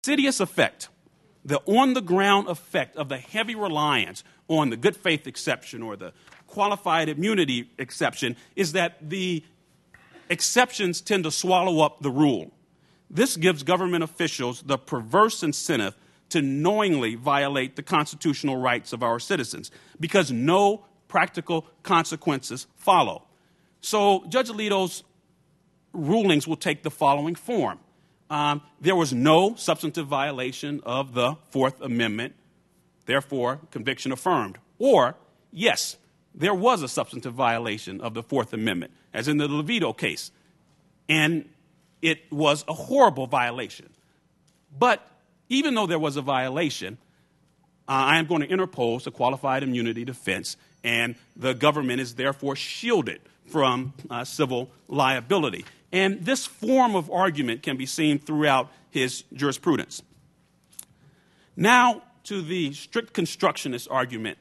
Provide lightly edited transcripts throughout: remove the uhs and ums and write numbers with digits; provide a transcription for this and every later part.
insidious effect, the on-the-ground effect of the heavy reliance on the good faith exception or the qualified immunity exception is that the exceptions tend to swallow up the rule. This gives government officials the perverse incentive to knowingly violate the constitutional rights of our citizens because no practical consequences follow. So Judge Alito's rulings will take the following form. There was no substantive violation of the Fourth Amendment, therefore conviction affirmed. Or, yes, there was a substantive violation of the Fourth Amendment, as in the Levito case, and it was a horrible violation. But even though there was a violation, I am going to interpose a qualified immunity defense, and the government is therefore shielded from civil liability. And this form of argument can be seen throughout his jurisprudence. Now to the strict constructionist argument.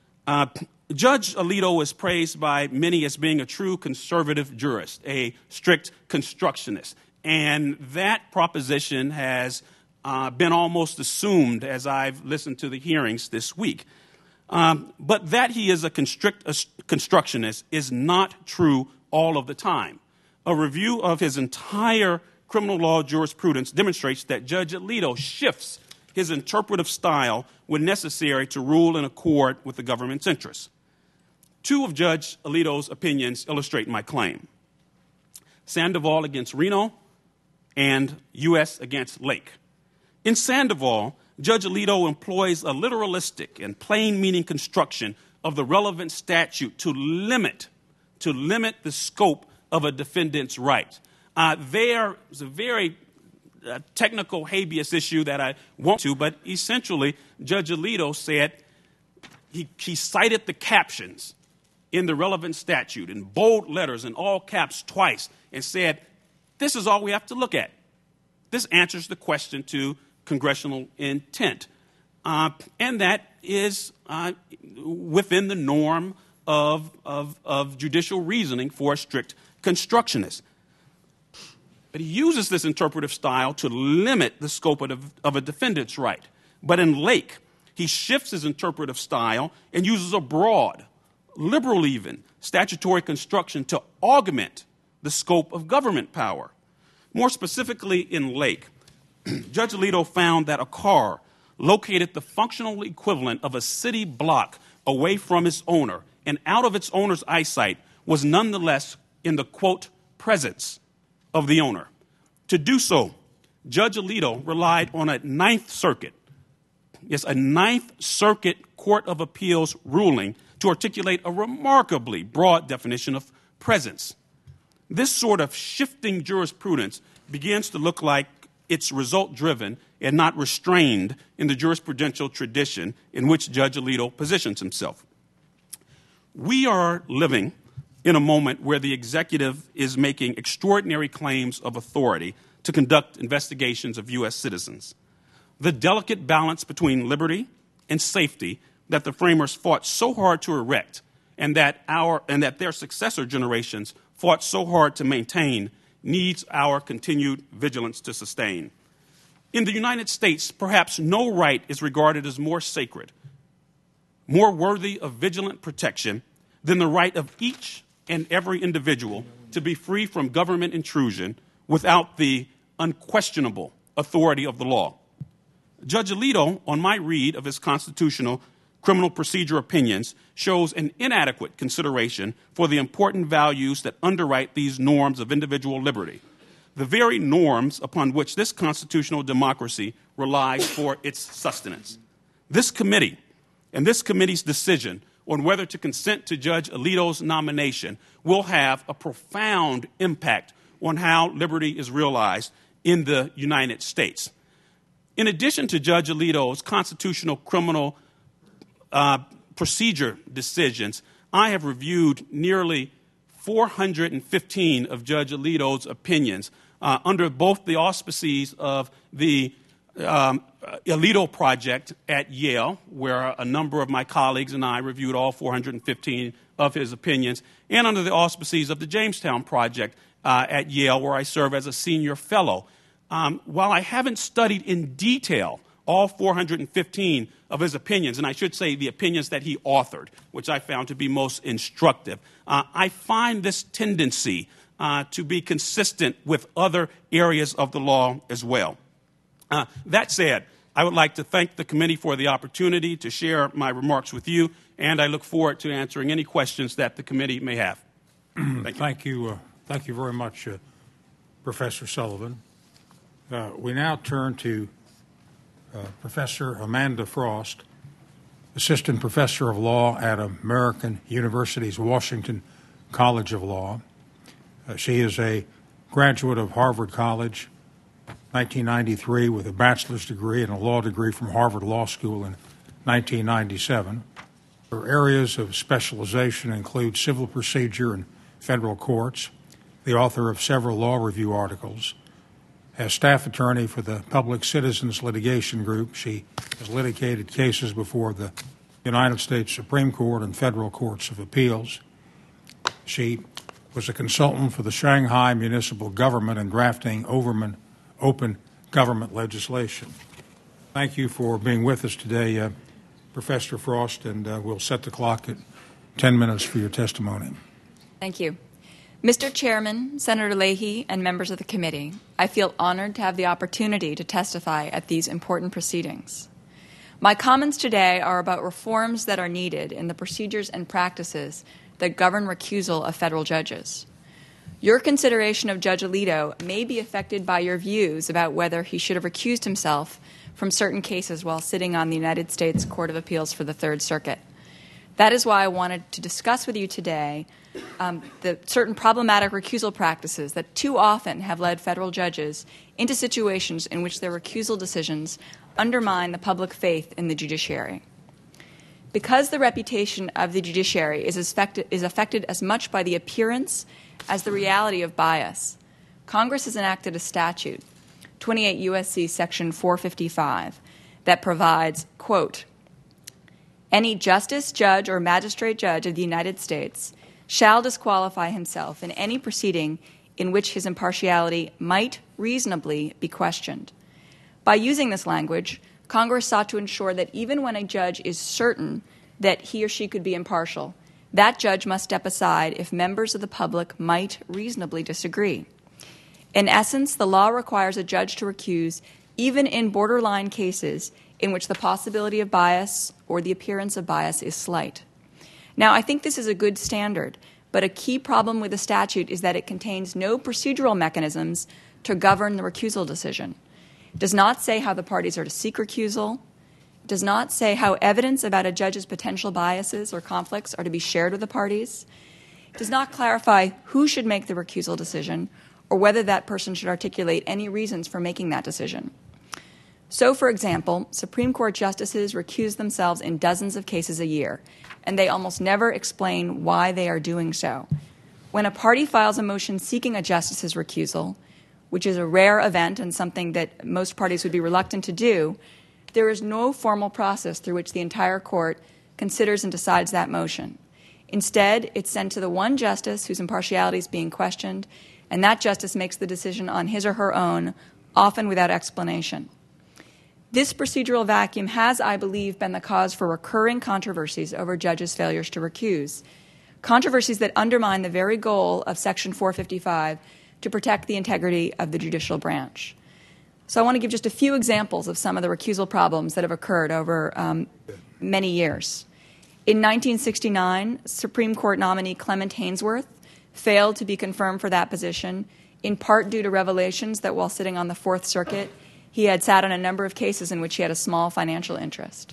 Judge Alito is praised by many as being a true conservative jurist, a strict constructionist. And that proposition has been almost assumed as I've listened to the hearings this week. But that he is a constructionist is not true all of the time. A review of his entire criminal law jurisprudence demonstrates that Judge Alito shifts his interpretive style when necessary to rule in accord with the government's interests. Two of Judge Alito's opinions illustrate my claim. Sandoval against Reno and U.S. against Lake. In Sandoval, Judge Alito employs a literalistic and plain-meaning construction of the relevant statute to limit the scope of a defendant's right. There is a very technical habeas issue that I won't to, but essentially Judge Alito said he cited the captions in the relevant statute in bold letters in all caps twice and said, this is all we have to look at. This answers the question to congressional intent. And that is within the norm of judicial reasoning for a strict constructionist. But he uses this interpretive style to limit the scope of a defendant's right. But in Lake, he shifts his interpretive style and uses a broad, liberal even, statutory construction to augment the scope of government power. More specifically in Lake, Judge Alito found that a car located the functional equivalent of a city block away from its owner and out of its owner's eyesight was nonetheless in the, quote, presence of the owner. To do so, Judge Alito relied on a Ninth Circuit Court of Appeals ruling to articulate a remarkably broad definition of presence. This sort of shifting jurisprudence begins to look like it's result-driven and not restrained in the jurisprudential tradition in which Judge Alito positions himself. We are living in a moment where the executive is making extraordinary claims of authority to conduct investigations of U.S. citizens. The delicate balance between liberty and safety that the framers fought so hard to erect and that their successor generations fought so hard to maintain needs our continued vigilance to sustain. In the United States, perhaps no right is regarded as more sacred, more worthy of vigilant protection than the right of each and every individual to be free from government intrusion without the unquestionable authority of the law. Judge Alito, on my read of his constitutional criminal procedure opinions, shows an inadequate consideration for the important values that underwrite these norms of individual liberty, the very norms upon which this constitutional democracy relies for its sustenance. This committee and this committee's decision on whether to consent to Judge Alito's nomination will have a profound impact on how liberty is realized in the United States. In addition to Judge Alito's constitutional criminal procedure decisions, I have reviewed nearly 415 of Judge Alito's opinions under both the auspices of the Alito Project at Yale, where a number of my colleagues and I reviewed all 415 of his opinions, and under the auspices of the Jamestown Project at Yale, where I serve as a senior fellow. while I haven't studied in detail all 415 of his opinions, and I should say the opinions that he authored, which I found to be most instructive, I find this tendency to be consistent with other areas of the law as well. That said, I would like to thank the committee for the opportunity to share my remarks with you, and I look forward to answering any questions that the committee may have. Thank you. Thank you very much, Professor Sullivan. We now turn to Professor Amanda Frost, Assistant Professor of Law at American University's Washington College of Law. She is a graduate of Harvard College, 1993, with a bachelor's degree and a law degree from Harvard Law School in 1997. Her areas of specialization include civil procedure and federal courts, the author of several law review articles. As staff attorney for the Public Citizens Litigation Group, she has litigated cases before the United States Supreme Court and federal courts of appeals. She was a consultant for the Shanghai Municipal Government in drafting open government legislation. Thank you for being with us today, Professor Frost, and we'll set the clock at 10 minutes for your testimony. Thank you. Mr. Chairman, Senator Leahy, and members of the committee, I feel honored to have the opportunity to testify at these important proceedings. My comments today are about reforms that are needed in the procedures and practices that govern recusal of federal judges. Your consideration of Judge Alito may be affected by your views about whether he should have recused himself from certain cases while sitting on the United States Court of Appeals for the Third Circuit. That is why I wanted to discuss with you today the certain problematic recusal practices that too often have led federal judges into situations in which their recusal decisions undermine the public faith in the judiciary. Because the reputation of the judiciary is affected as much by the appearance as the reality of bias, Congress has enacted a statute, 28 U.S.C. Section 455, that provides, quote, "Any justice, judge, or magistrate judge of the United States shall disqualify himself in any proceeding in which his impartiality might reasonably be questioned." By using this language, Congress sought to ensure that even when a judge is certain that he or she could be impartial, that judge must step aside if members of the public might reasonably disagree. In essence, the law requires a judge to recuse even in borderline cases in which the possibility of bias or the appearance of bias is slight. Now, I think this is a good standard, but a key problem with the statute is that it contains no procedural mechanisms to govern the recusal decision. It does not say how the parties are to seek recusal. It does not say how evidence about a judge's potential biases or conflicts are to be shared with the parties. It does not clarify who should make the recusal decision or whether that person should articulate any reasons for making that decision. So, for example, Supreme Court justices recuse themselves in dozens of cases a year, and they almost never explain why they are doing so. When a party files a motion seeking a justice's recusal, which is a rare event and something that most parties would be reluctant to do, there is no formal process through which the entire court considers and decides that motion. Instead, it's sent to the one justice whose impartiality is being questioned, and that justice makes the decision on his or her own, often without explanation. This procedural vacuum has, I believe, been the cause for recurring controversies over judges' failures to recuse, controversies that undermine the very goal of Section 455 to protect the integrity of the judicial branch. So I want to give just a few examples of some of the recusal problems that have occurred over many years. In 1969, Supreme Court nominee Clement Haynsworth failed to be confirmed for that position, in part due to revelations that while sitting on the Fourth Circuit, he had sat on a number of cases in which he had a small financial interest.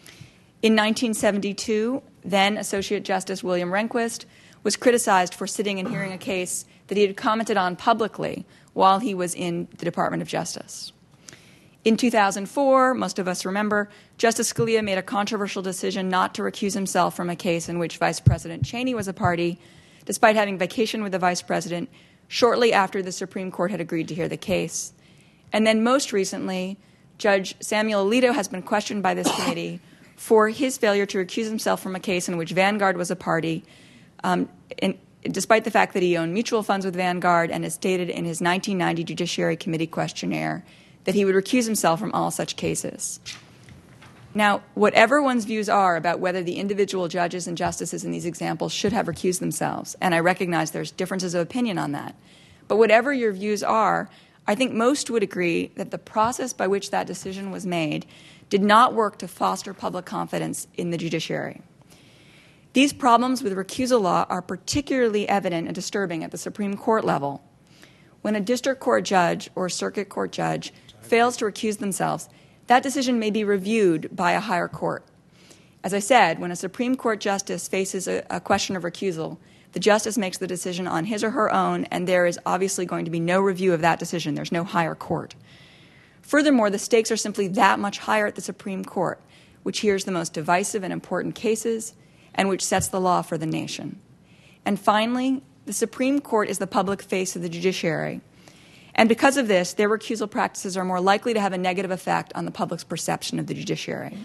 In 1972, then Associate Justice William Rehnquist was criticized for sitting and hearing a case that he had commented on publicly while he was in the Department of Justice. In 2004, most of us remember, Justice Scalia made a controversial decision not to recuse himself from a case in which Vice President Cheney was a party, despite having vacation with the Vice President shortly after the Supreme Court had agreed to hear the case. And then most recently, Judge Samuel Alito has been questioned by this committee for his failure to recuse himself from a case in which Vanguard was a party, despite the fact that he owned mutual funds with Vanguard and has stated in his 1990 Judiciary Committee questionnaire that he would recuse himself from all such cases. Now, whatever one's views are about whether the individual judges and justices in these examples should have recused themselves, and I recognize there's differences of opinion on that, but whatever your views are, I think most would agree that the process by which that decision was made did not work to foster public confidence in the judiciary. These problems with recusal law are particularly evident and disturbing at the Supreme Court level. When a district court judge or circuit court judge fails to recuse themselves, that decision may be reviewed by a higher court. As I said, when a Supreme Court justice faces a question of recusal, the justice makes the decision on his or her own, and there is obviously going to be no review of that decision. There's no higher court. Furthermore, the stakes are simply that much higher at the Supreme Court, which hears the most divisive and important cases and which sets the law for the nation. And finally, the Supreme Court is the public face of the judiciary. And because of this, their recusal practices are more likely to have a negative effect on the public's perception of the judiciary.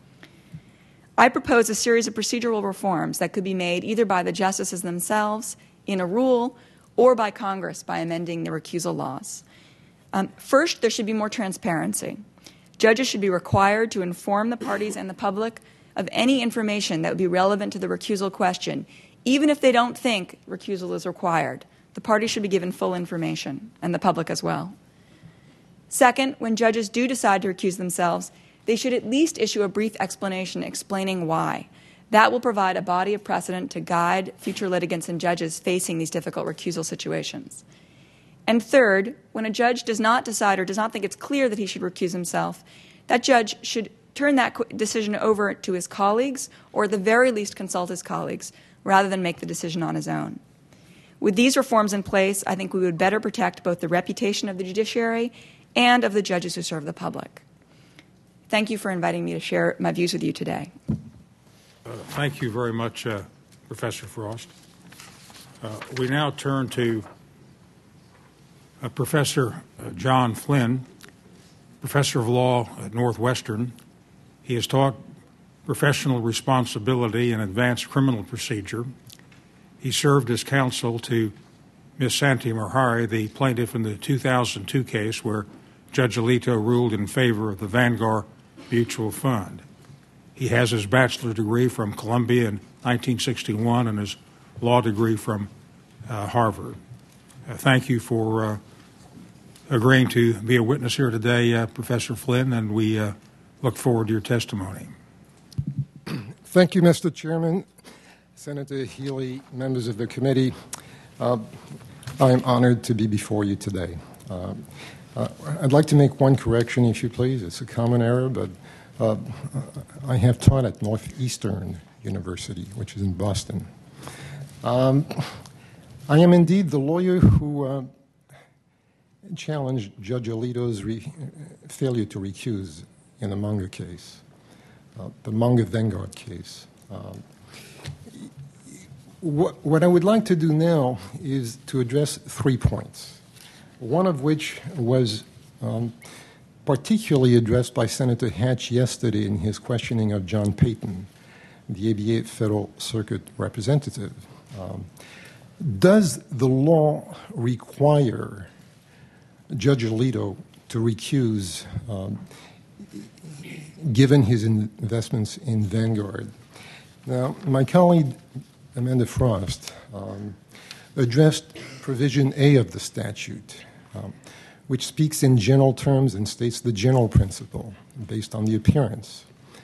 I propose a series of procedural reforms that could be made either by the justices themselves in a rule or by Congress by amending the recusal laws. First, there should be more transparency. Judges should be required to inform the parties and the public of any information that would be relevant to the recusal question, even if they don't think recusal is required. The parties should be given full information, and the public as well. Second, when judges do decide to recuse themselves, they should at least issue a brief explanation explaining why. That will provide a body of precedent to guide future litigants and judges facing these difficult recusal situations. And third, when a judge does not decide or does not think it's clear that he should recuse himself, that judge should turn that decision over to his colleagues, or at the very least consult his colleagues, rather than make the decision on his own. With these reforms in place, I think we would better protect both the reputation of the judiciary and of the judges who serve the public. Thank you for inviting me to share my views with you today. Thank you very much, Professor Frost. We now turn to Professor John Flynn, Professor of Law at Northwestern. He has taught professional responsibility and advanced criminal procedure. He served as counsel to Ms. Santi Marhari, the plaintiff in the 2002 case where Judge Alito ruled in favor of the Vanguard Mutual Fund. He has his bachelor's degree from Columbia in 1961 and his law degree from Harvard. Thank you for agreeing to be a witness here today, Professor Flynn, and we look forward to your testimony. Thank you, Mr. Chairman. Senator Healy, members of the committee, I am honored to be before you today. I'd like to make one correction, if you please. It's a common error, but I have taught at Northeastern University, which is in Boston. I am indeed the lawyer who challenged Judge Alito's failure to recuse in the Munger case, the Munger Vanguard case. What I would like to do now is to address 3 points, one of which was particularly addressed by Senator Hatch yesterday in his questioning of John Payton, the ABA Federal Circuit representative. Does the law require Judge Alito to recuse given his investments in Vanguard? Now, my colleague Amanda Frost addressed provision A of the statute, which speaks in general terms and states the general principle based on the appearance.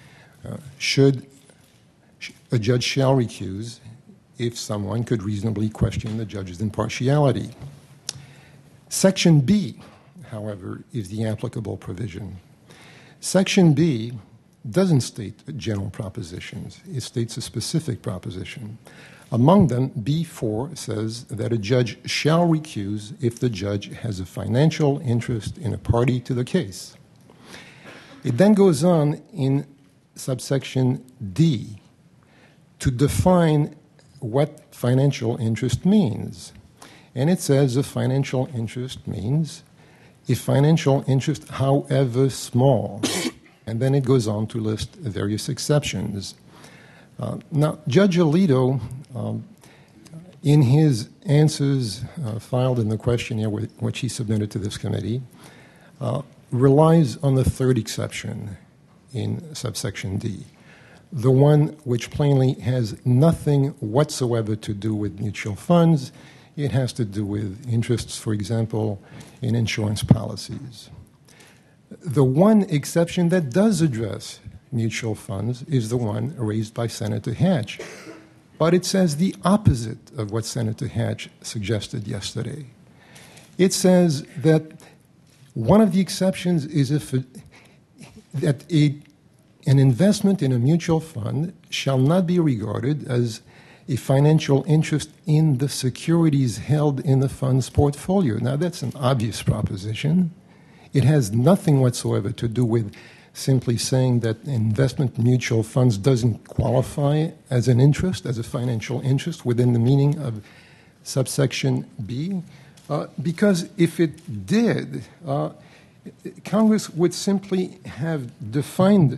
A judge shall recuse if someone could reasonably question the judge's impartiality. Section B, however, is the applicable provision. Section B doesn't state general propositions. It states a specific proposition. Among them, B4 says that a judge shall recuse if the judge has a financial interest in a party to the case. It then goes on in subsection D to define what financial interest means. And it says a financial interest means a financial interest, however small. And then it goes on to list various exceptions. Now, Judge Alito in his answers filed in the questionnaire which he submitted to this committee, relies on the third exception in subsection D, the one which plainly has nothing whatsoever to do with mutual funds. It has to do with interests, for example, in insurance policies. The one exception that does address mutual funds is the one raised by Senator Hatch. But it says the opposite of what Senator Hatch suggested yesterday. It says that one of the exceptions is that an investment in a mutual fund shall not be regarded as a financial interest in the securities held in the fund's portfolio. Now, that's an obvious proposition. It has nothing whatsoever to do with simply saying that investment in mutual funds doesn't qualify as an interest, as a financial interest within the meaning of subsection B, because if it did, Congress would simply have defined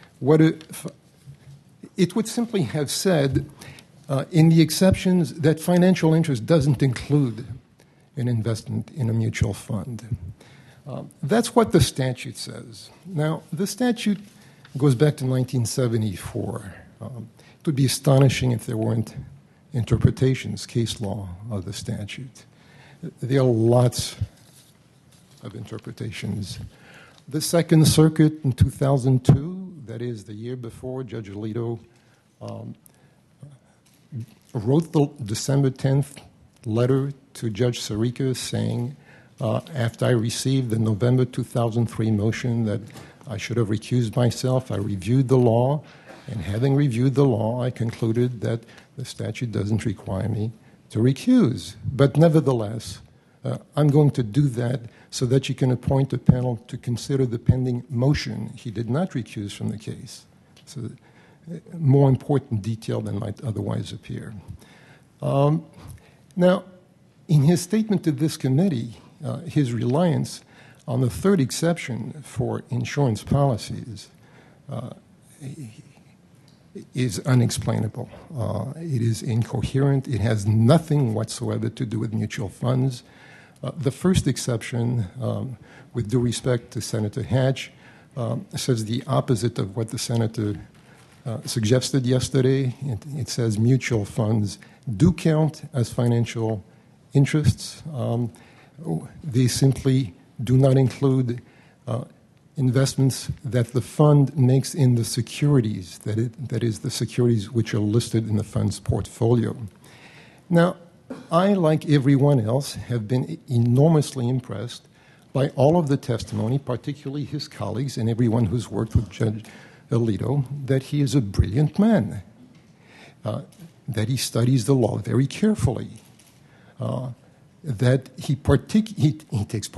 it would simply have said in the exceptions that financial interest doesn't include an investment in a mutual fund. That's what the statute says. Now, the statute goes back to 1974. It would be astonishing if there weren't interpretations, case law of the statute. There are lots of interpretations. The Second Circuit in 2002, that is the year before Judge Alito wrote the December 10th letter to Judge Sirica saying, after I received the November 2003 motion that I should have recused myself, I reviewed the law, and having reviewed the law, I concluded that the statute doesn't require me to recuse. But nevertheless, I'm going to do that so that you can appoint a panel to consider the pending motion. He did not recuse from the case. It's a more important detail than might otherwise appear. Now, in his statement to this committee, his reliance on the third exception for insurance policies is unexplainable. It is incoherent. It has nothing whatsoever to do with mutual funds. The first exception, with due respect to Senator Hatch, says the opposite of what the senator suggested yesterday. It says mutual funds do count as financial interests. They simply do not include investments that the fund makes in the securities, that is, the securities which are listed in the fund's portfolio. Now, I, like everyone else, have been enormously impressed by all of the testimony, particularly his colleagues and everyone who's worked with Judge Alito, that he is a brilliant man, that he studies the law very carefully, that he takes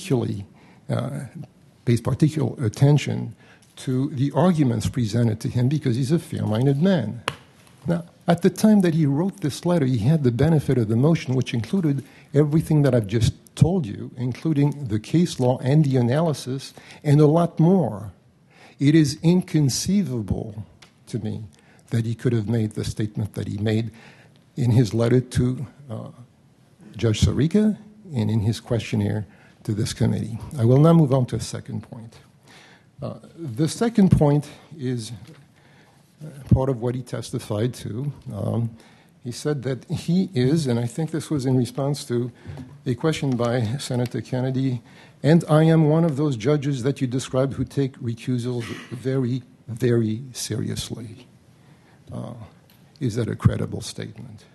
pays particular attention to the arguments presented to him because he's a fair-minded man. Now, at the time that he wrote this letter, he had the benefit of the motion, which included everything that I've just told you, including the case law and the analysis, and a lot more. It is inconceivable to me that he could have made the statement that he made in his letter to Judge Sirica and in his questionnaire to this committee. I will now move on to a second point. The second point is part of what he testified to. He said that he is, and I think this was in response to a question by Senator Kennedy, and I am one of those judges that you described who take recusals very, very seriously. Is that a credible statement?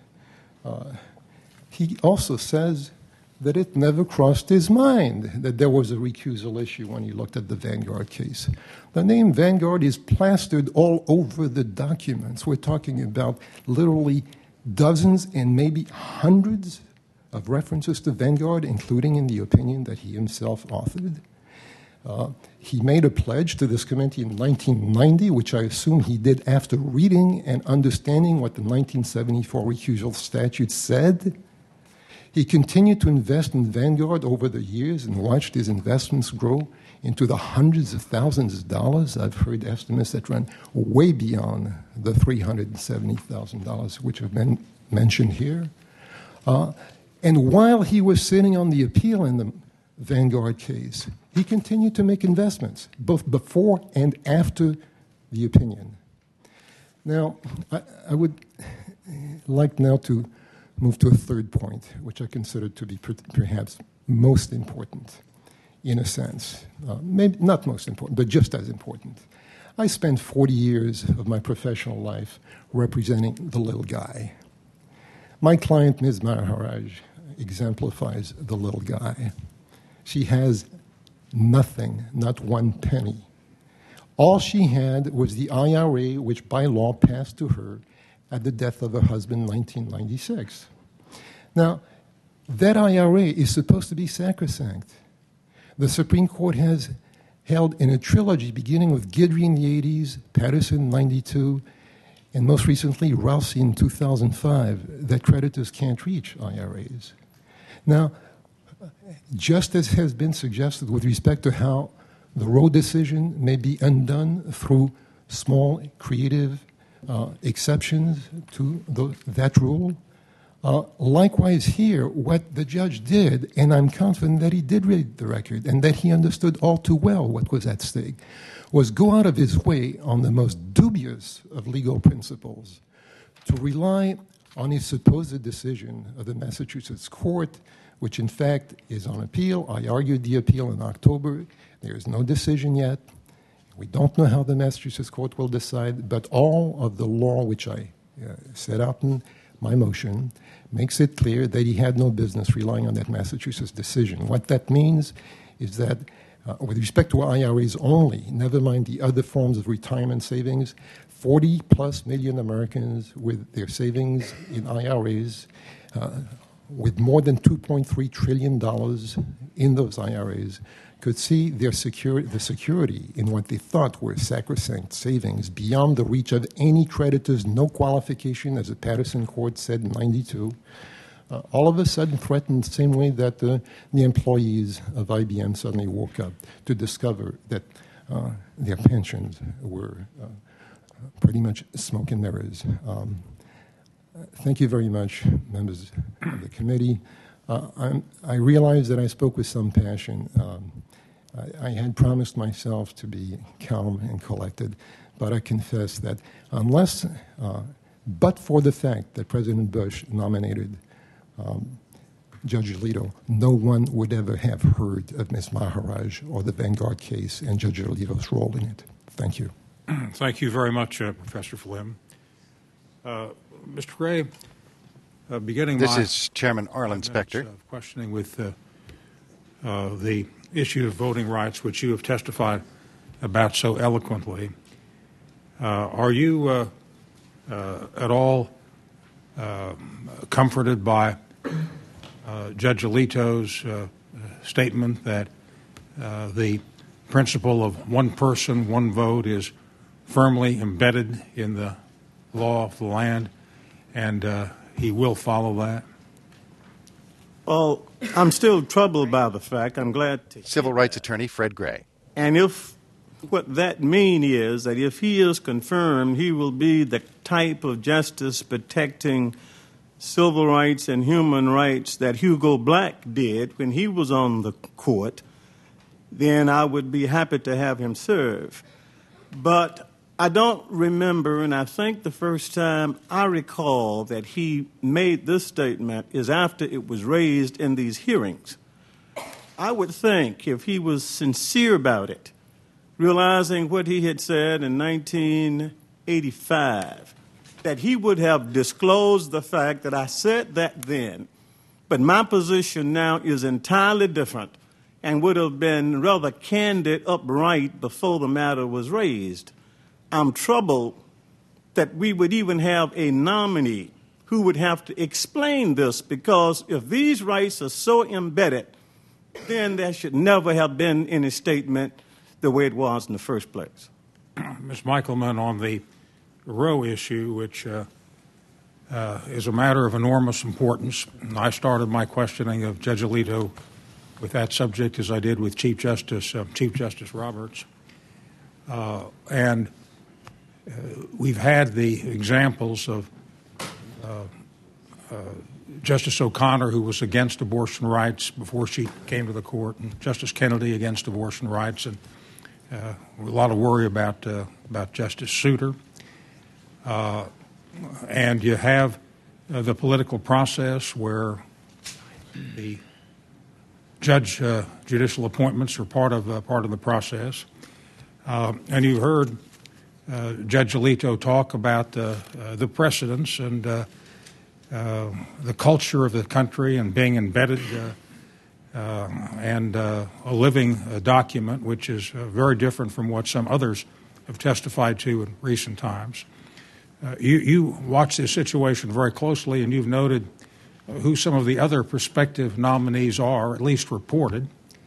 He also says that it never crossed his mind that there was a recusal issue when he looked at the Vanguard case. The name Vanguard is plastered all over the documents. We're talking about literally dozens and maybe hundreds of references to Vanguard, including in the opinion that he himself authored. He made a pledge to this committee in 1990, which I assume he did after reading and understanding what the 1974 recusal statute said. He continued to invest in Vanguard over the years and watched his investments grow into the hundreds of thousands of dollars. I've heard estimates that run way beyond the $370,000 which have been mentioned here. And while he was sitting on the appeal in the Vanguard case, he continued to make investments, both before and after the opinion. Now, I would like now to move to a third point, which I consider to be perhaps most important, in a sense. Maybe not most important, but just as important. I spent 40 years of my professional life representing the little guy. My client, Ms. Maharaj, exemplifies the little guy. She has nothing, not one penny. All she had was the IRA, which by law passed to her at the death of her husband in 1996. Now, that IRA is supposed to be sacrosanct. The Supreme Court has held in a trilogy beginning with Guidry in the 80s, Patterson in 92, and most recently Rousey in 2005, that creditors can't reach IRAs. Now, just as has been suggested with respect to how the Roe decision may be undone through small creative exceptions to that rule, likewise here, what the judge did, and I'm confident that he did read the record and that he understood all too well what was at stake, was go out of his way on the most dubious of legal principles to rely on his supposed decision of the Massachusetts court, which in fact is on appeal. I argued the appeal in October. There is no decision yet. We don't know how the Massachusetts court will decide, but all of the law which I set out in my motion makes it clear that he had no business relying on that Massachusetts decision. What that means is that with respect to IRAs only, never mind the other forms of retirement savings, 40-plus million Americans with their savings in IRAs, with more than $2.3 trillion in those IRAs, could see the security in what they thought were sacrosanct savings beyond the reach of any creditors, no qualification, as the Patterson court said in 92, all of a sudden threatened the same way that the employees of IBM suddenly woke up to discover that their pensions were pretty much smoke and mirrors. Thank you very much, members of the committee. I realize that I spoke with some passion. I had promised myself to be calm and collected, but I confess that but for the fact that President Bush nominated Judge Alito, no one would ever have heard of Ms. Maharaj or the Vanguard case and Judge Alito's role in it. Thank you. Thank you very much, Professor Flynn. Mr. Gray, beginning this is Chairman Arlen Specter. Questioning with the issue of voting rights, which you have testified about so eloquently. Are you at all comforted by Judge Alito's statement that the principle of one person, one vote is firmly embedded in the law of the land, and he will follow that? Well, I'm still troubled by the fact. I'm glad to. Civil rights attorney Fred Gray. And if what that means is that if he is confirmed, he will be the type of justice protecting civil rights and human rights that Hugo Black did when he was on the court, then I would be happy to have him serve. But I don't remember, and I think the first time I recall that he made this statement is after it was raised in these hearings. I would think if he was sincere about it, realizing what he had said in 1985, that he would have disclosed the fact that I said that then, but my position now is entirely different and would have been rather candid, upright before the matter was raised. I'm troubled that we would even have a nominee who would have to explain this, because if these rights are so embedded, then there should never have been any statement the way it was in the first place. Ms. Michelman, on the Roe issue, which is a matter of enormous importance, I started my questioning of Judge Alito with that subject as I did with Chief Justice Roberts. And we've had the examples of Justice O'Connor, who was against abortion rights before she came to the court, and Justice Kennedy against abortion rights, and a lot of worry about Justice Souter. And you have the political process where the judicial appointments are part of the process. And you heard Judge Alito talk about the precedents and the culture of the country and being embedded and a living document, which is very different from what some others have testified to in recent times. You watch this situation very closely, and you've noted who some of the other prospective nominees are, at least reported.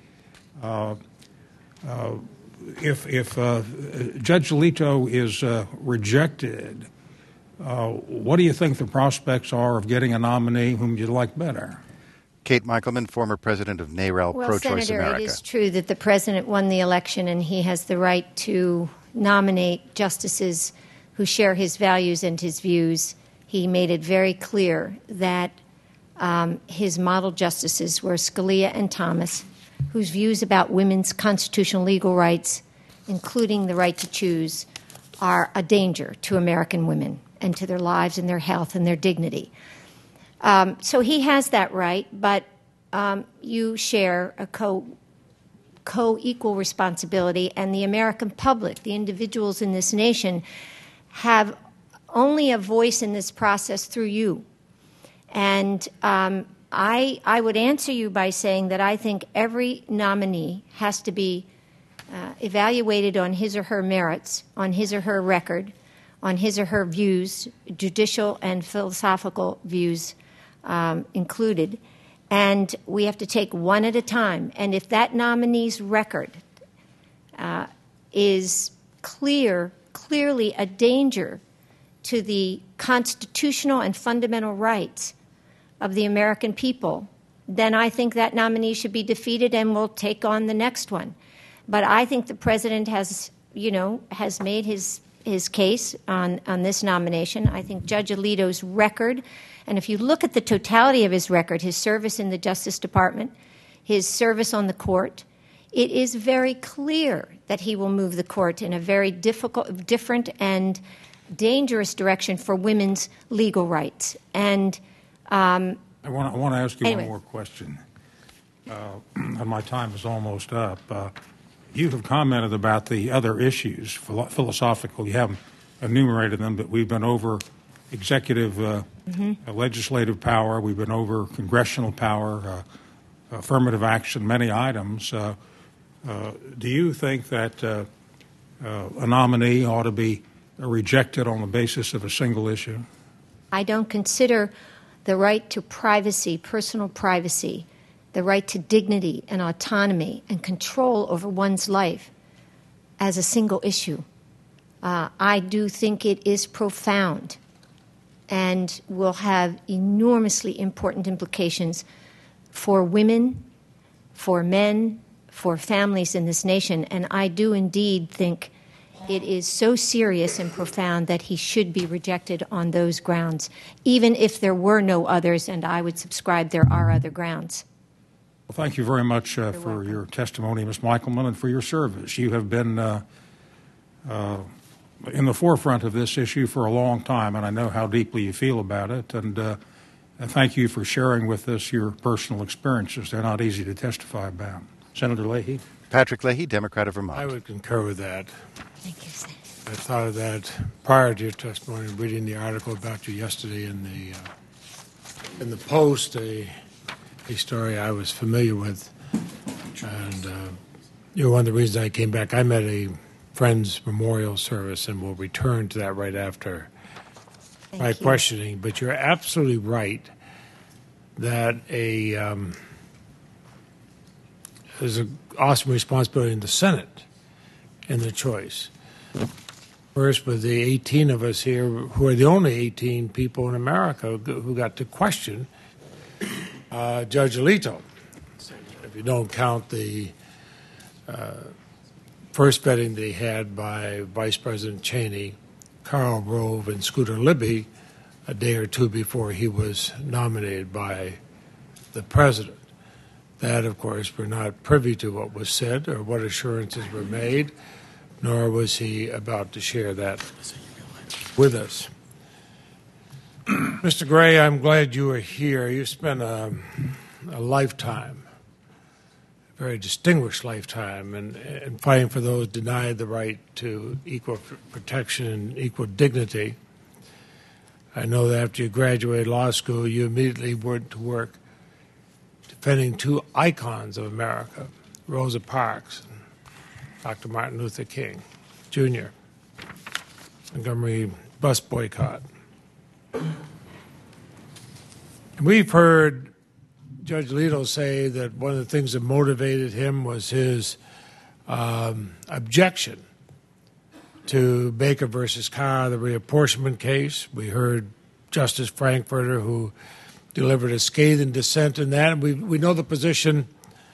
If Judge Alito is rejected, what do you think the prospects are of getting a nominee whom you'd like better? Kate Michelman, former president of NARAL Pro-Choice Senator, America. it is true that the president won the election and he has the right to nominate justices who share his values and his views. He made it very clear that his model justices were Scalia and Thomas, whose views about women's constitutional legal rights, including the right to choose, are a danger to American women and to their lives and their health and their dignity. So he has that right, but you share a co-equal responsibility, and the American public, the individuals in this nation, have only a voice in this process through you. And I would answer you by saying that I think every nominee has to be evaluated on his or her merits, on his or her record, on his or her views, judicial and philosophical views included. And we have to take one at a time. And if that nominee's record is clearly a danger to the constitutional and fundamental rights of the American people, then I think that nominee should be defeated and we'll take on the next one. But I think the president has made his case on this nomination. I think Judge Alito's record, and if you look at the totality of his record, his service in the Justice Department, his service on the court, it is very clear that he will move the court in a very different and dangerous direction for women's legal rights. And I want to ask you anyway. one more question. And my time is almost up. You have commented about the other issues, philosophical. You haven't enumerated them, but we've been over executive, legislative power. We've been over congressional power, affirmative action, many items. Do you think that a nominee ought to be rejected on the basis of a single issue? I don't consider the right to privacy, personal privacy, the right to dignity and autonomy and control over one's life as a single issue. I do think it is profound and will have enormously important implications for women, for men, for families in this nation. And I do indeed think it is so serious and profound that he should be rejected on those grounds, even if there were no others, and I would subscribe there are other grounds. Well, thank you very much for your testimony, Ms. Michelman, and for your service. You have been in the forefront of this issue for a long time, and I know how deeply you feel about it. And thank you for sharing with us your personal experiences. They're not easy to testify about. Senator Leahy? Patrick Leahy, Democrat of Vermont. I would concur with that. Thank you, Senator. I thought of that prior to your testimony, reading the article about you yesterday in the Post, a story I was familiar with. And you're one of the reasons I came back. I'm at a friend's memorial service, and we'll return to that right after my questioning. But you're absolutely right that there's an awesome responsibility in the Senate in the choice. First, with the 18 of us here, who are the only 18 people in America who got to question Judge Alito. If you don't count the first vetting they had by Vice President Cheney, Karl Rove, and Scooter Libby, a day or two before he was nominated by the president. That, of course, we're not privy to what was said or what assurances were made, nor was he about to share that with us. Mr. Gray, I'm glad you are here. You spent a lifetime, a very distinguished lifetime, in fighting for those denied the right to equal protection and equal dignity. I know that after you graduated law school, you immediately went to work defending two icons of America, Rosa Parks and Dr. Martin Luther King, Jr., Montgomery bus boycott. And we've heard Judge Alito say that one of the things that motivated him was his objection to Baker versus Carr, the reapportionment case. We heard Justice Frankfurter, who delivered a scathing dissent in that. And we know the position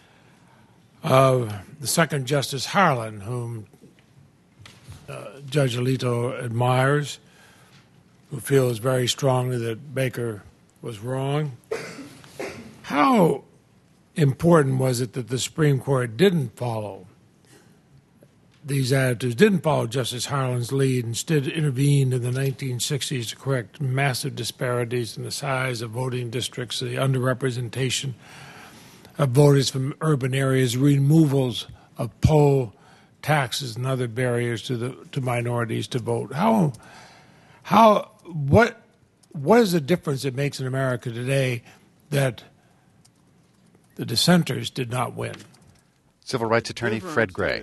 of the second Justice Harlan, whom Judge Alito admires, who feels very strongly that Baker was wrong. How important was it that the Supreme Court didn't follow these attitudes, didn't follow Justice Harlan's lead, instead intervened in the 1960s to correct massive disparities in the size of voting districts, the underrepresentation of voters from urban areas, removals of poll taxes and other barriers to minorities to vote? What is the difference it makes in America today that the dissenters did not win? Civil rights attorney Fred Gray.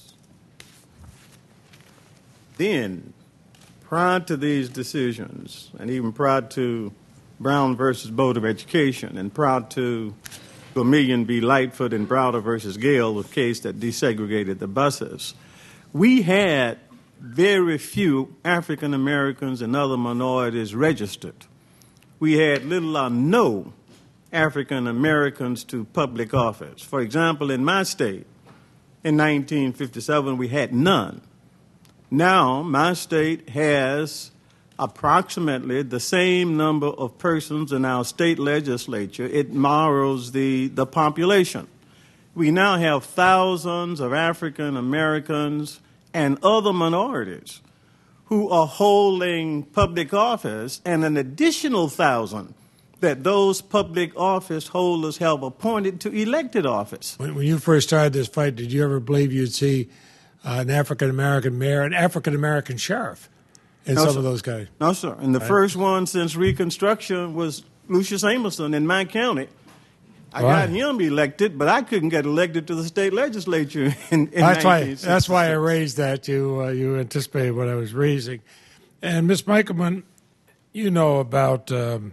Then, prior to these decisions, and even prior to Brown versus Board of Education, and prior to Vermillion v. Lightfoot and Browder versus Gale, the case that desegregated the buses, we had very few African Americans and other minorities registered. We had little or no African Americans to public office. For example, in my state, in 1957, we had none. Now, my state has approximately the same number of persons in our state legislature. It mirrors the population. We now have thousands of African Americans and other minorities who are holding public office, and an additional 1,000 that those public office holders have appointed to elected office. When you first started this fight, did you ever believe you'd see an African-American mayor, an African-American sheriff, and some of those guys? No, sir. And the first one since Reconstruction was Lucius Amerson in my county. I got him elected, but I couldn't get elected to the state legislature in 1966. That's why I raised that. You anticipated what I was raising. And Ms. Michelman, you know about the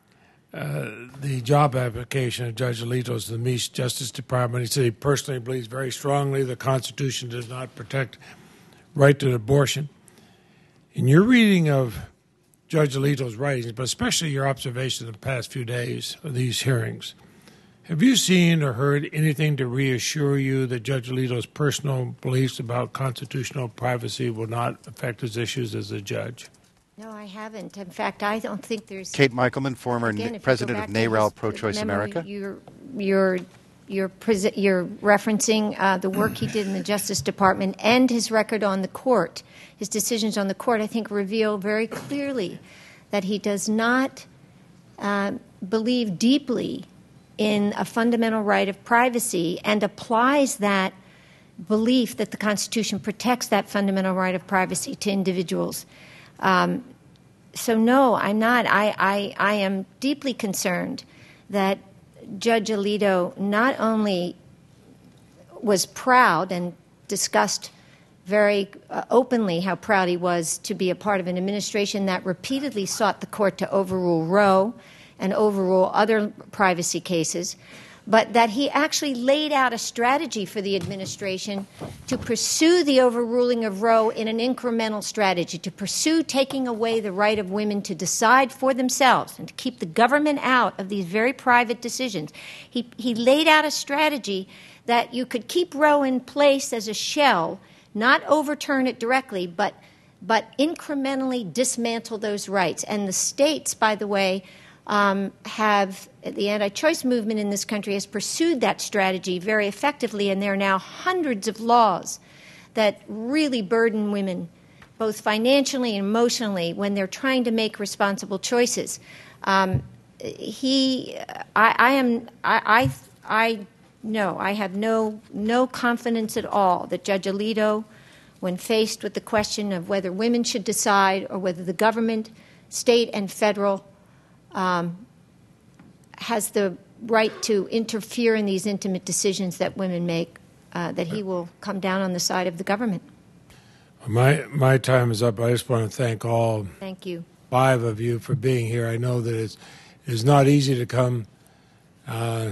job application of Judge Alito's to the Meese Justice Department. He said he personally believes very strongly the Constitution does not protect right to abortion. In your reading of Judge Alito's writings, but especially your observation of the past few days of these hearings, have you seen or heard anything to reassure you that Judge Alito's personal beliefs about constitutional privacy will not affect his issues as a judge? No, I haven't. In fact, I don't think there's... Kate Michelman, former president of NARAL Pro-Choice America. You're referencing the work he did in the Justice Department and his record on the court. His decisions on the court, I think, reveal very clearly that he does not believe deeply in a fundamental right of privacy and applies that belief that the Constitution protects that fundamental right of privacy to individuals. So no, I'm not. I am deeply concerned that Judge Alito not only was proud and discussed very openly how proud he was to be a part of an administration that repeatedly sought the court to overrule Roe and overrule other privacy cases, but that he actually laid out a strategy for the administration to pursue the overruling of Roe in an incremental strategy, to pursue taking away the right of women to decide for themselves and to keep the government out of these very private decisions. He laid out a strategy that you could keep Roe in place as a shell, not overturn it directly, but but incrementally dismantle those rights. And the states, by the way, have the anti-choice movement in this country has pursued that strategy very effectively, and there are now hundreds of laws that really burden women, both financially and emotionally, when they're trying to make responsible choices. I have no confidence at all that Judge Alito, when faced with the question of whether women should decide or whether the government, state and federal, has the right to interfere in these intimate decisions that women make, that he will come down on the side of the government. My time is up. I just want to thank all Thank you. 5 of you for being here. I know that it's not easy to come and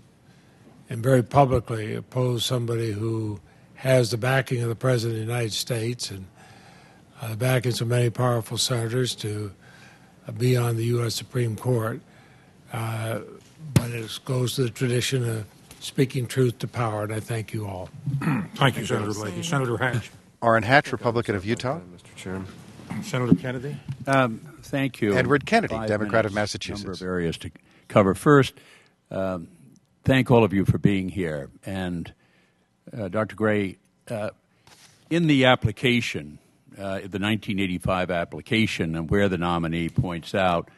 very publicly oppose somebody who has the backing of the President of the United States and the backing of so many powerful senators to be on the U.S. Supreme Court. But it goes to the tradition of speaking truth to power, and I thank you all. Thank you, Senator Leahy. Senator Hatch. Orrin Hatch, Republican of Utah. Mr. Chairman. Senator Kennedy. Thank you. Edward Kennedy, 5 Democrat of minutes, Massachusetts. Number of areas to cover. First, thank all of you for being here. And Dr. Gray, in the application, the 1985 application, and where the nominee points out,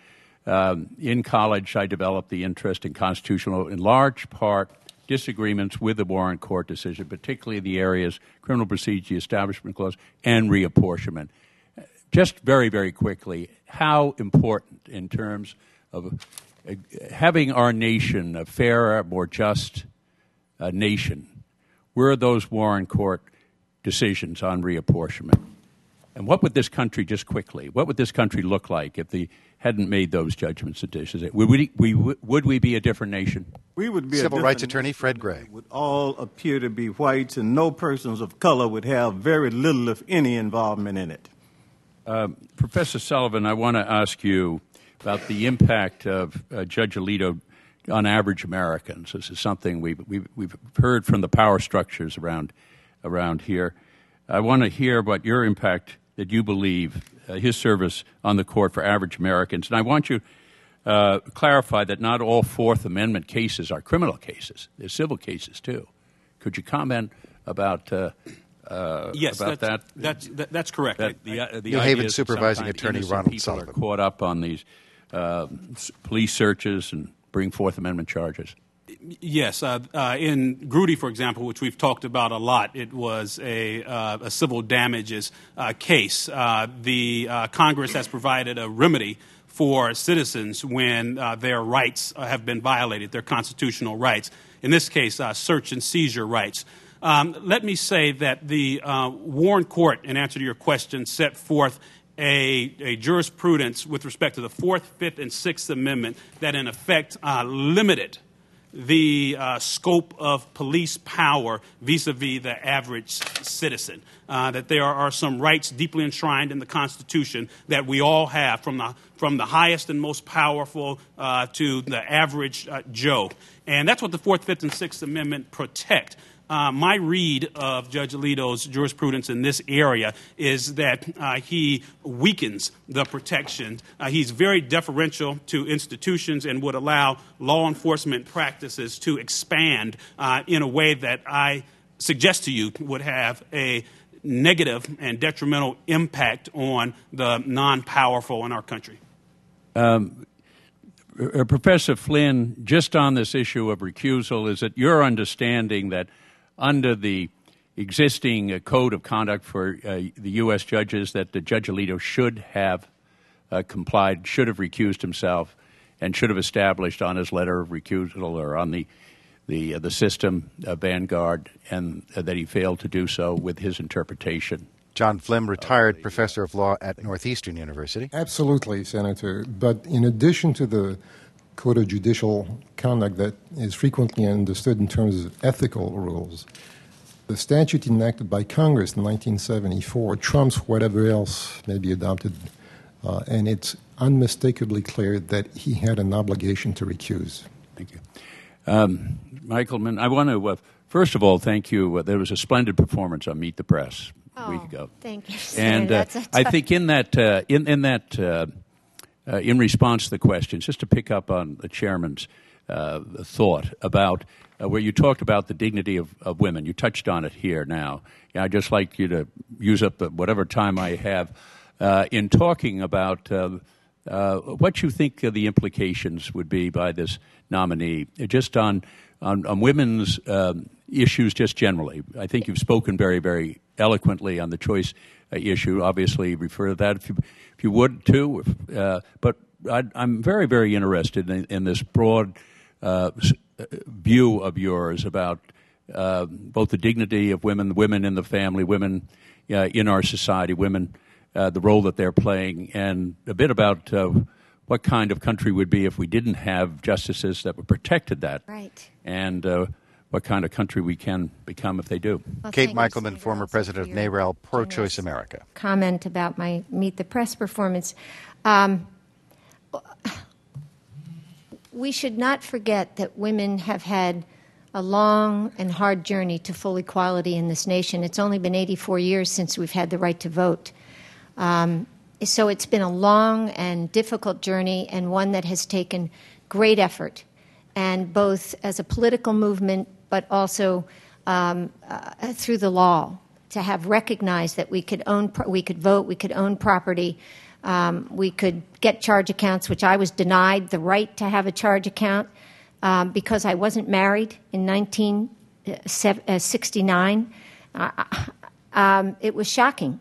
in college I developed the interest in constitutional, in large part, disagreements with the Warren Court decision, particularly in the areas criminal procedure, establishment clause, and reapportionment. Just very, very quickly, how important in terms of having our nation a fairer, more just nation were those Warren Court decisions on reapportionment? And what would this country, just quickly, what would this country look like if they hadn't made those judgments and decisions? Would we be a different nation? We would be Civil a rights different attorney nation. Fred Gray. Would all appear to be whites, and no persons of color would have very little, if any, involvement in it. Professor Sullivan, I want to ask you about the impact of Judge Alito on average Americans. This is something we've heard from the power structures around here. I want to hear about your impact that you believe his service on the court for average Americans. And I want you to clarify that not all Fourth Amendment cases are criminal cases. They're civil cases, too. Could you comment about yes, about that's correct. The New Haven idea is supervising sometimes attorney innocent Ronald people Sullivan are caught up on these police searches and bring Fourth Amendment charges. Yes. In Grudy, for example, which we've talked about a lot, it was a civil damages case. The Congress has provided a remedy for citizens when their rights have been violated, their constitutional rights. In this case, search and seizure rights. Let me say that the Warren Court, in answer to your question, set forth a jurisprudence with respect to the Fourth, Fifth, and Sixth Amendment that, in effect, limited the scope of police power vis-a-vis the average citizen, that there are some rights deeply enshrined in the Constitution that we all have, from the highest and most powerful to the average Joe. And that's what the Fourth, Fifth, and Sixth Amendment protect. My read of Judge Alito's jurisprudence in this area is that he weakens the protection. He's very deferential to institutions and would allow law enforcement practices to expand in a way that I suggest to you would have a negative and detrimental impact on the non-powerful in our country. Professor Flynn, just on this issue of recusal, is it your understanding that under the existing code of conduct for the U.S. judges that Judge Alito should have complied, should have recused himself, and should have established on his letter of recusal or on the system Vanguard, and that he failed to do so with his interpretation? John Flynn, retired professor of law at Northeastern University. Absolutely, Senator. But in addition to the Code of Judicial Conduct that is frequently understood in terms of ethical rules, the statute enacted by Congress in 1974 trumps whatever else may be adopted, and it's unmistakably clear that he had an obligation to recuse. Thank you. Michael Mann, I want to, first of all, thank you. There was a splendid performance on Meet the Press. a week ago. Thank you, And I think in response to the questions, just to pick up on the chairman's thought about where you talked about the dignity of women. You touched on it here now. I'd just like you to use up whatever time I have in talking about what you think the implications would be by this nominee, just on women's issues just generally. I think you've spoken very, very eloquently on the choice issue. Obviously, refer to that if you would, too. But I'm very, very interested in this broad view of yours about both the dignity of women in the family, women in our society, women, the role that they're playing, and a bit about what kind of country would be if we didn't have justices that protected that. Right. And what kind of country we can become if they do. Well, Kate Michelman, former president of NARAL, Pro-Choice America. Comment about my Meet the Press performance. We should not forget that women have had a long and hard journey to full equality in this nation. It's only been 84 years since we've had the right to vote. So it's been a long and difficult journey, and one that has taken great effort, and both as a political movement but also through the law, to have recognized that we could vote, we could own property, we could get charge accounts, which I was denied the right to have a charge account because I wasn't married in 1969. It was shocking.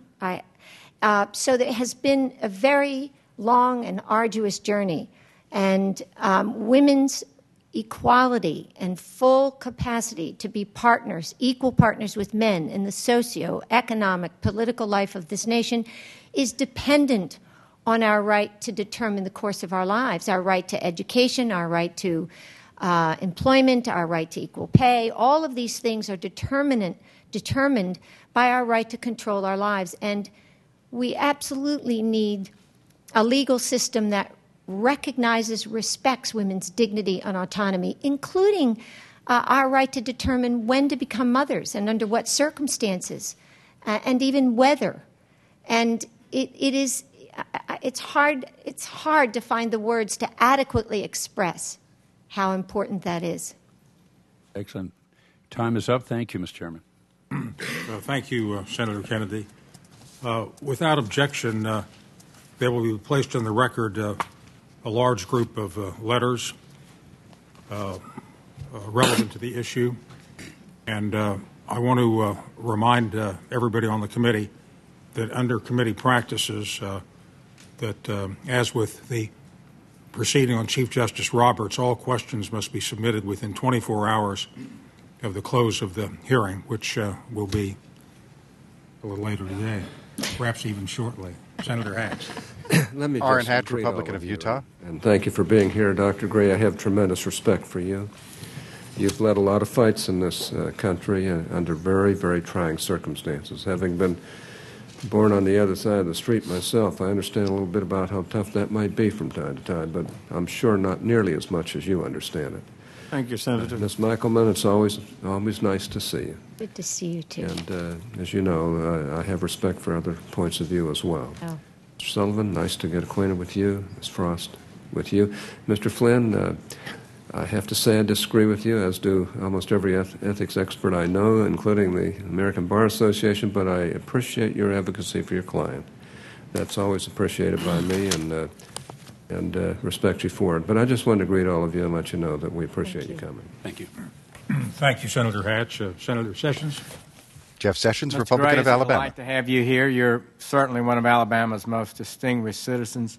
So there has been a very long and arduous journey, and women's equality and full capacity to be partners, equal partners with men in the socio-economic, political life of this nation is dependent on our right to determine the course of our lives, our right to education, our right to employment, our right to equal pay. All of these things are determined by our right to control our lives. And we absolutely need a legal system that recognizes, respects women's dignity and autonomy, including our right to determine when to become mothers and under what circumstances, and even whether. And it's hard to find the words to adequately express how important that is. Excellent. Time is up. Thank you, Mr. Chairman. Thank you, Senator Kennedy. Without objection, there will be placed on the record a large group of letters relevant to the issue. And I want to remind everybody on the committee that under committee practices, that as with the proceeding on Chief Justice Roberts, all questions must be submitted within 24 hours of the close of the hearing, which will be a little later today, perhaps even shortly. Senator Hatch. Let me Orrin just Hatch, greet Republican all of you. Utah. And thank you for being here, Dr. Gray. I have tremendous respect for you. You've led a lot of fights in this country under very, very trying circumstances. Having been born on the other side of the street myself, I understand a little bit about how tough that might be from time to time, but I'm sure not nearly as much as you understand it. Thank you, Senator. Ms. Michelman, it's always nice to see you. Good to see you, too. And as you know, I have respect for other points of view as well. Oh. Mr. Sullivan, nice to get acquainted with you. Ms. Frost, with you. Mr. Flynn, I have to say I disagree with you, as do almost every ethics expert I know, including the American Bar Association, but I appreciate your advocacy for your client. That's always appreciated by me, and respect you for it. But I just wanted to greet all of you and let you know that we appreciate you coming. Thank you. Thank you, Senator Hatch. Senator Sessions. Jeff Sessions, Mr. Republican Grace, of Alabama. I'd like to have you here. You're certainly one of Alabama's most distinguished citizens.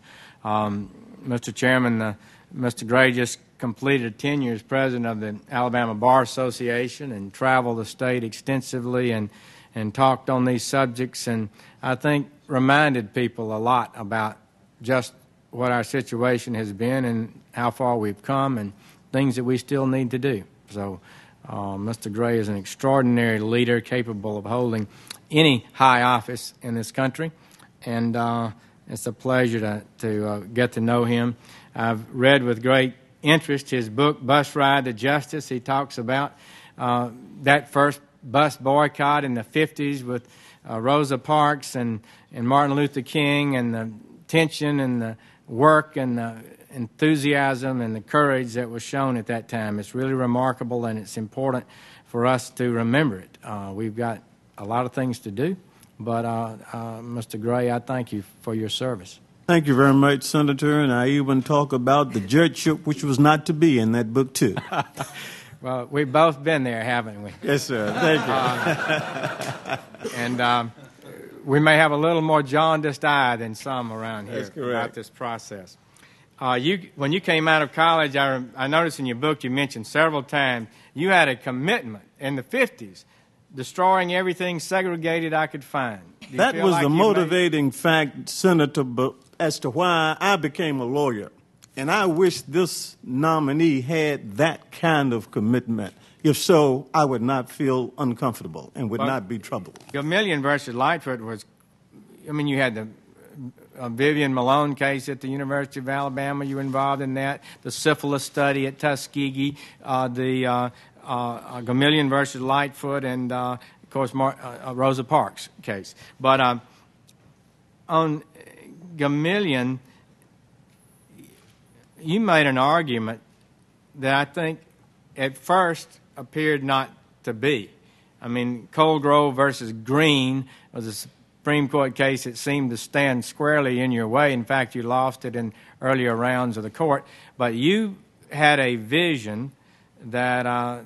Mr. Chairman, Mr. Gray just completed 10 years president of the Alabama Bar Association and traveled the state extensively and talked on these subjects, and I think reminded people a lot about just what our situation has been and how far we've come and things that we still need to do. So Mr. Gray is an extraordinary leader capable of holding any high office in this country, and it's a pleasure to get to know him. I've read with great interest his book, Bus Ride to Justice. He talks about that first bus boycott in the 50s with Rosa Parks and Martin Luther King, and the tension and the work and the enthusiasm and the courage that was shown at that time. It's really remarkable, and it's important for us to remember it. We've got a lot of things to do, but Mr. Gray, I thank you for your service. Thank you very much, Senator, and I even talk about the judgeship which was not to be in that book, too. Well, we've both been there, haven't we? Yes, sir. Thank you. And we may have a little more jaundiced eye than some around here about this process. When you came out of college, I noticed in your book you mentioned several times you had a commitment in the 50s, destroying everything segregated I could find. That was the motivating fact, Senator, as to why I became a lawyer. And I wish this nominee had that kind of commitment. If so, I would not feel uncomfortable and would not be troubled. Gamillion versus Lightfoot was, you had the Vivian Malone case at the University of Alabama. You were involved in that. The syphilis study at Tuskegee, the Gamillion versus Lightfoot, and, of course, Rosa Parks case. But on Gamillion, you made an argument that I think at first appeared not to be. Colegrove versus Green was a Supreme Court case that seemed to stand squarely in your way. In fact, you lost it in earlier rounds of the court. But you had a vision that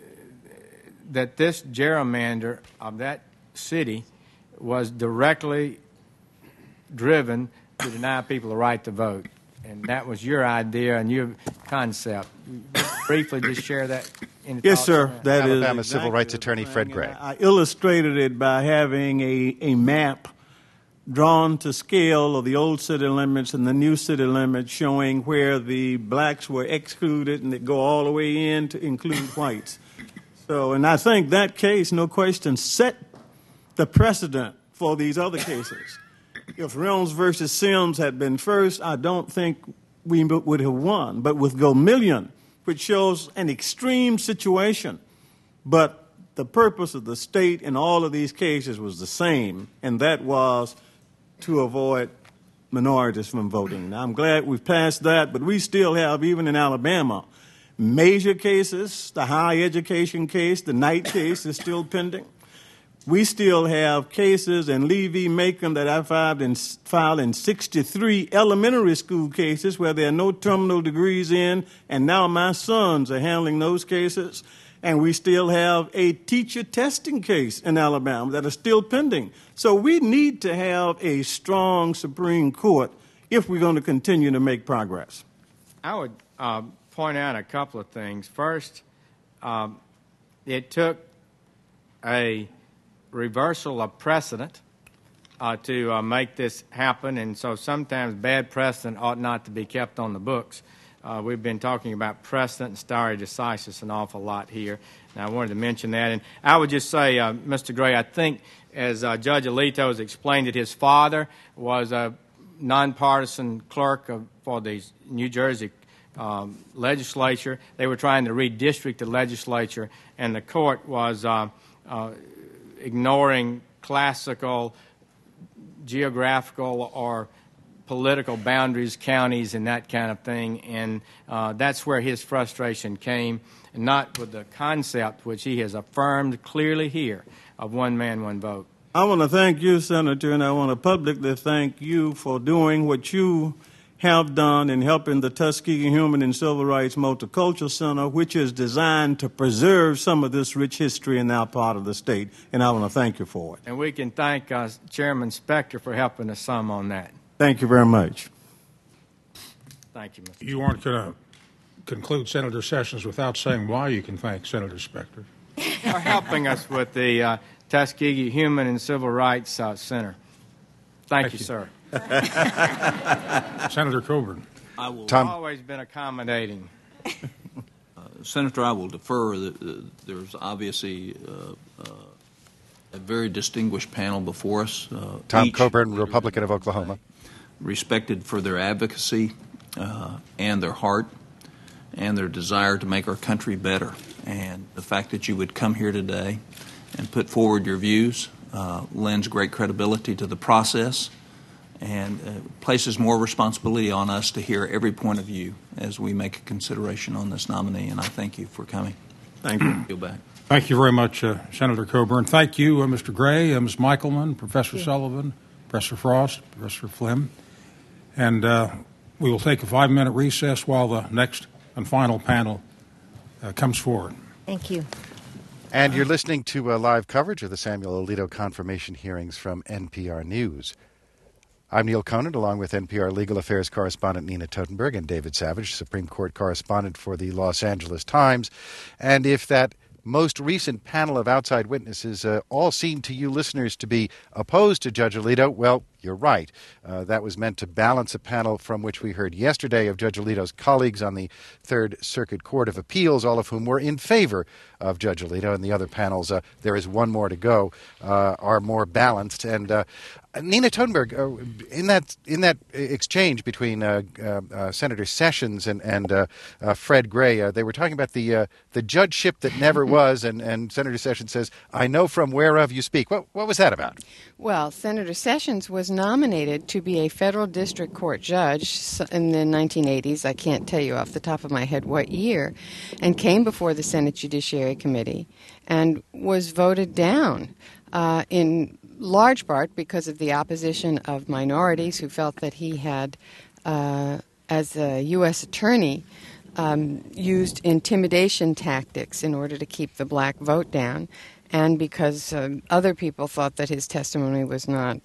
that this gerrymander of that city was directly driven to deny people the right to vote. And that was your idea and your concept. Briefly, just share that. Yes, sir. That is Alabama civil rights attorney Fred Gray. I illustrated it by having a map drawn to scale of the old city limits and the new city limits, showing where the blacks were excluded, and it go all the way in to include whites. And I think that case, no question, set the precedent for these other cases. If Reynolds versus Sims had been first, I don't think we would have won. But with Gamillion, which shows an extreme situation, but the purpose of the state in all of these cases was the same, and that was to avoid minorities from voting. Now, I'm glad we've passed that, but we still have, even in Alabama, major cases. The higher education case, the Knight case, is still pending. We still have cases in Lee v. Macon that I filed in 63 elementary school cases where there are no terminal degrees in, and now my sons are handling those cases. And we still have a teacher testing case in Alabama that is still pending. So we need to have a strong Supreme Court if we're going to continue to make progress. I would point out a couple of things. First, it took a reversal of precedent to make this happen, and so sometimes bad precedent ought not to be kept on the books. We've been talking about precedent and stare decisis an awful lot here, and I wanted to mention that. And I would just say, Mr. Gray, I think, as Judge Alito has explained it, his father was a nonpartisan clerk for the New Jersey legislature. They were trying to redistrict the legislature, and the court was ignoring classical geographical or political boundaries, counties, and that kind of thing. And that's where his frustration came, and not with the concept which he has affirmed clearly here of one man, one vote. I want to thank you, Senator, and I want to publicly thank you for doing what you have done in helping the Tuskegee Human and Civil Rights Multicultural Center, which is designed to preserve some of this rich history in our part of the state, and I want to thank you for it. And we can thank Chairman Specter for helping us some on that. Thank you very much. Thank you, Mr. You aren't going to conclude Senator Sessions without saying why you can thank Senator Specter. For helping us with the Tuskegee Human and Civil Rights Center. Thank you, sir. Senator Coburn. I've always been accommodating. Senator, I will defer. There's obviously a very distinguished panel before us. Tom Coburn, Republican of Oklahoma. Respected for their advocacy and their heart and their desire to make our country better. And the fact that you would come here today and put forward your views lends great credibility to the process and places more responsibility on us to hear every point of view as we make a consideration on this nominee. And I thank you for coming. Thank you. You'll back. Thank you very much, Senator Coburn. Thank you, Mr. Gray, Ms. Michelman, Professor Sullivan, Professor Frost, Professor Flynn. And we will take a 5-minute recess while the next and final panel comes forward. Thank you. And you're listening to live coverage of the Samuel Alito confirmation hearings from NPR News. I'm Neil Conan, along with NPR legal affairs correspondent Nina Totenberg and David Savage, Supreme Court correspondent for the Los Angeles Times. And if that most recent panel of outside witnesses all seem to you listeners to be opposed to Judge Alito, well, you're right. That was meant to balance a panel from which we heard yesterday of Judge Alito's colleagues on the Third Circuit Court of Appeals, all of whom were in favor of Judge Alito. And the other panels, there is one more to go, are more balanced. And Nina Totenberg, in that exchange between Senator Sessions and Fred Gray, they were talking about the judgeship that never was, and Senator Sessions says, "I know from whereof you speak." What was that about? Well, Senator Sessions was nominated to be a federal district court judge in the 1980s. I can't tell you off the top of my head what year, and came before the Senate Judiciary Committee and was voted down in large part because of the opposition of minorities who felt that he had, as a U.S. attorney, used intimidation tactics in order to keep the black vote down, and because other people thought that his testimony was not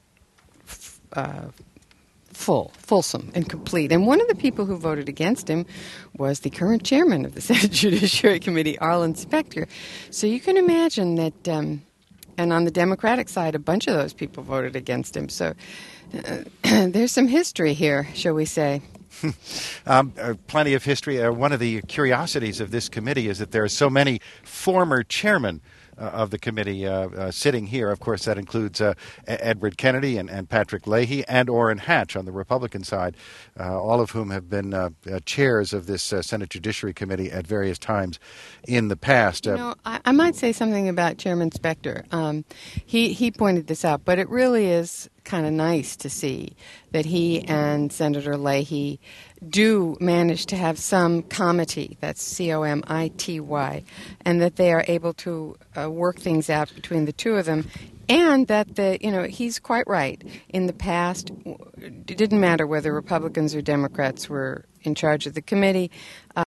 fulsome and complete. And one of the people who voted against him was the current chairman of the Senate Judiciary Committee, Arlen Specter. So you can imagine that, and on the Democratic side, a bunch of those people voted against him. So there's some history here, shall we say. Plenty of history. One of the curiosities of this committee is that there are so many former chairmen of the committee sitting here. Of course, that includes Edward Kennedy and Patrick Leahy and Orrin Hatch on the Republican side, all of whom have been chairs of this Senate Judiciary Committee at various times in the past. I might say something about Chairman Specter. He pointed this out, but it really is kind of nice to see that he and Senator Leahy do manage to have some comity, that's C-O-M-I-T-Y, and that they are able to work things out between the two of them, and that he's quite right. In the past, it didn't matter whether Republicans or Democrats were in charge of the committee.